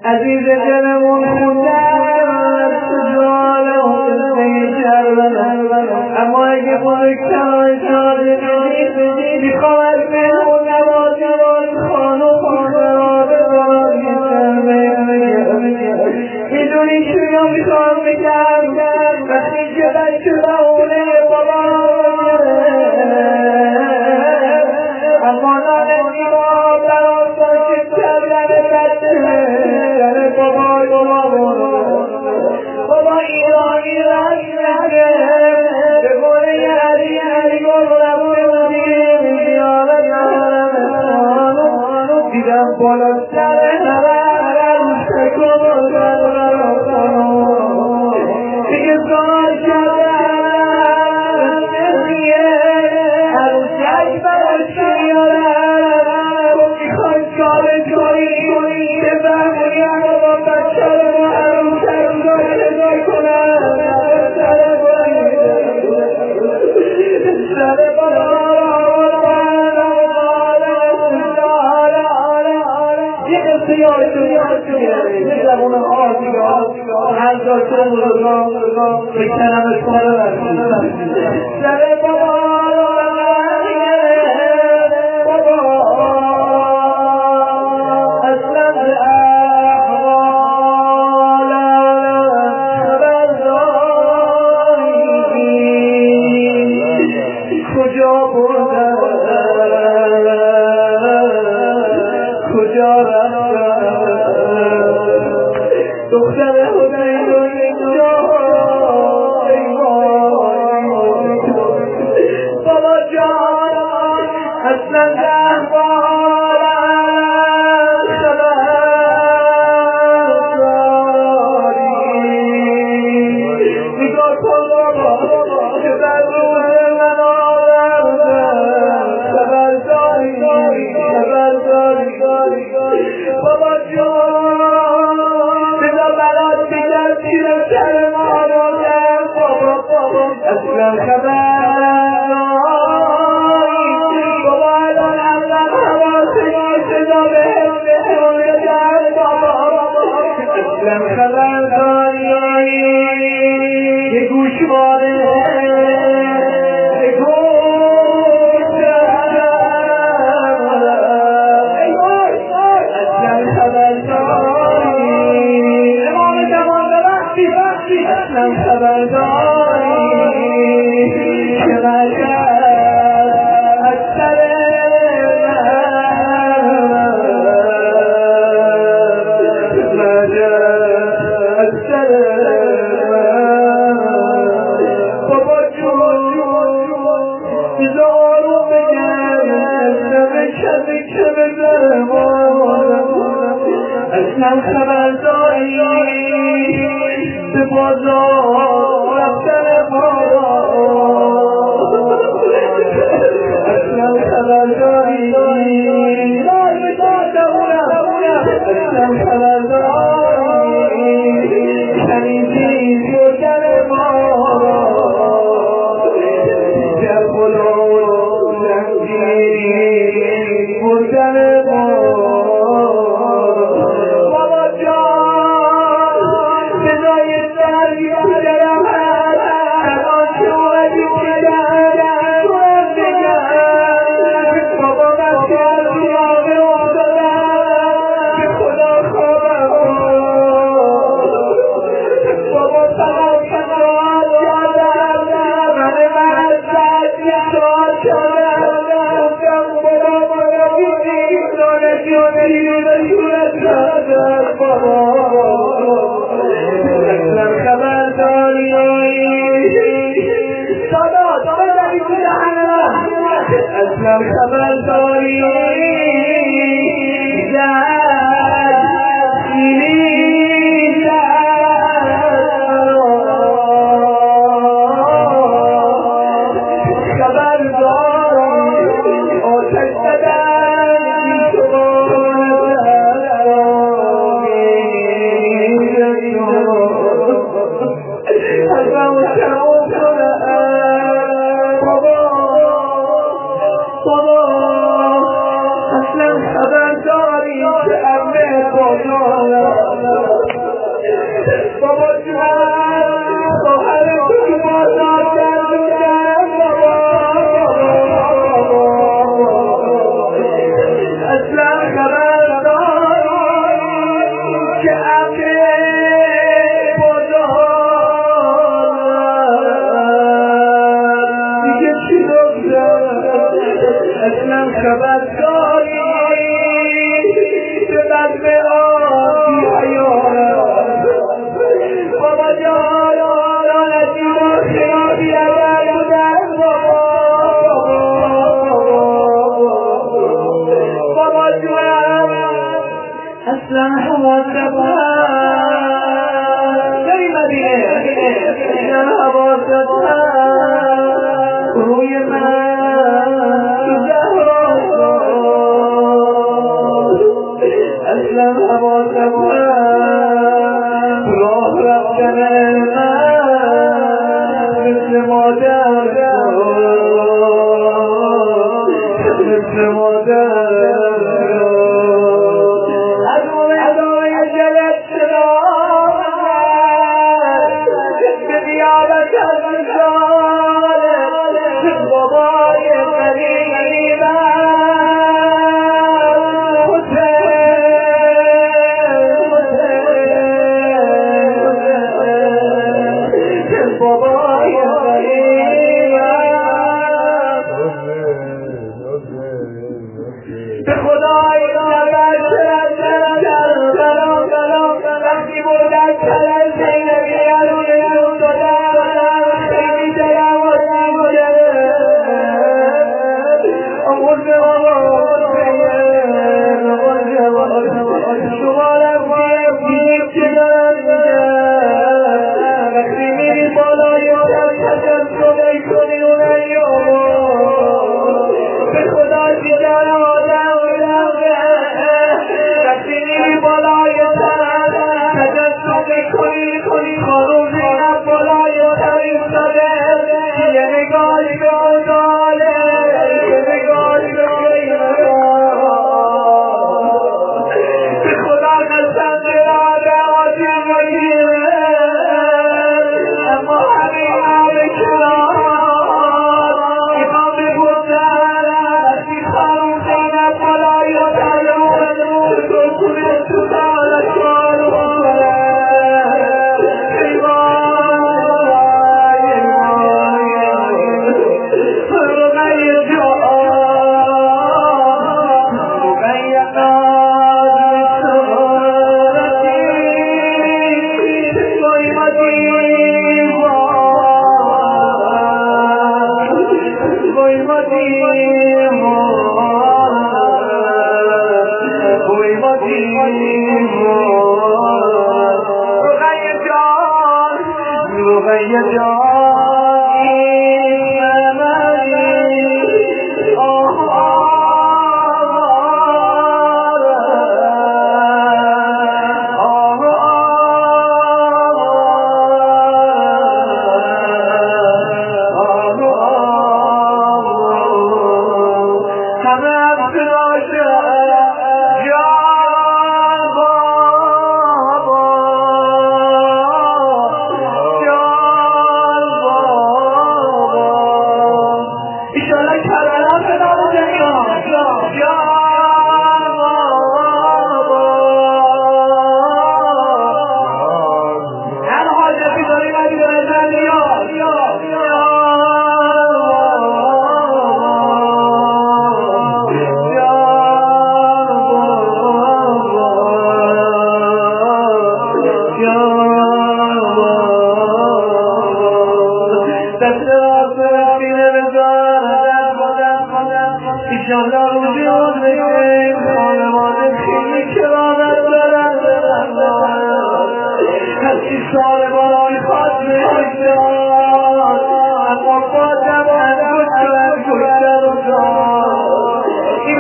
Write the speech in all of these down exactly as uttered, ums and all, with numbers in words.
عزیز دلمون خودم سجاله و میشرم، اما اگه بزرگترهای شاده بدید میخوام از مهمون نوازی خانو خانو بزرگی میدونی چیا میخوام بگم وقتی که بچه بهونه بابا اما نانه ما برام باشه کردن بچه بابا بابا بابا ایرانی رنگه به گونه علی علی گل بودیم زیارت نهارم دیدم بالا سر هرم شکل دیگه زار کردم نمیه عروسک برای شیارم میخوای کار کنی که برمونیم با بچه رو عروسک را شده کنم سر باید سر باید زبون آسیگه هر جا چه بزرگان بکنم اشکاله برسید سر بابا بابا اصلا به احوال خبر داری کجا بردن کجا رفتن دختر حسین و اینجا بابا جان اصلا ده بارم خبر داری نگاه کن بابا که در روح من آوردن خبر داری خبر داری بابا جان بذار برات بیدر تیر سر ما رو در بابا بابا اصلا خبر داری بابا الان اصلا حواسه صدا بهم بهم در بابا اصلا خبر داری که گوشواره اصلا خبر داری که مرکز از سر من مرکز از سر من بابا جون بزارو بگم نمه کمی که بزرم اصلا خبر داری به بازار رفتن بارا اصلا خبر داری دار به دار دمونم اصلا خبر داری شنیدی شدن بارا دیگر بلو زنگیری بردن بارا بابا جان صدای درگی بودرم الان که اومدی بودرم باید بگم بابا من که از دیامه افتادم که خدا خوابم بابا فقط فقط کردم من معزد بیشار کردم گفتم بابا بابا بیدیم دانشی و دیده شورت کردم بابا اصلا خبر داری دادا دادا داری تو جهنم اصلا خبر داری زد سیلی خبر داری آتش زدن بابا اصلا حواستها بری مدینه اصلا حواستها روی من تو زهرا اصلا حواستها راه رفتن من مثل مادر مثل مادر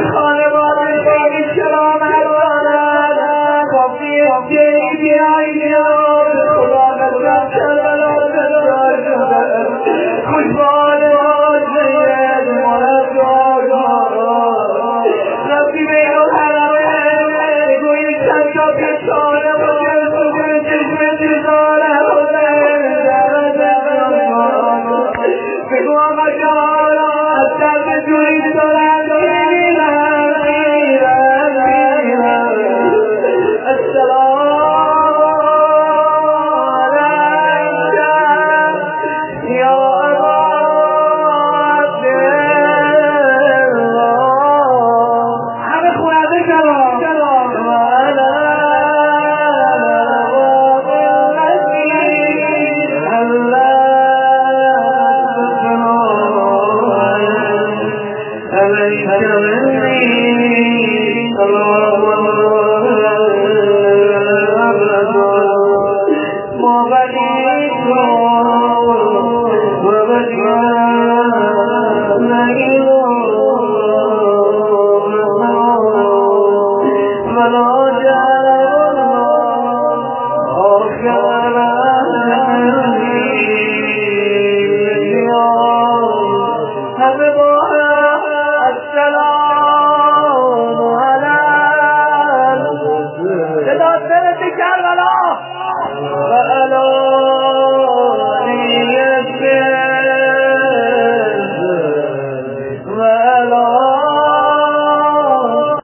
Yeah, yeah, yeah.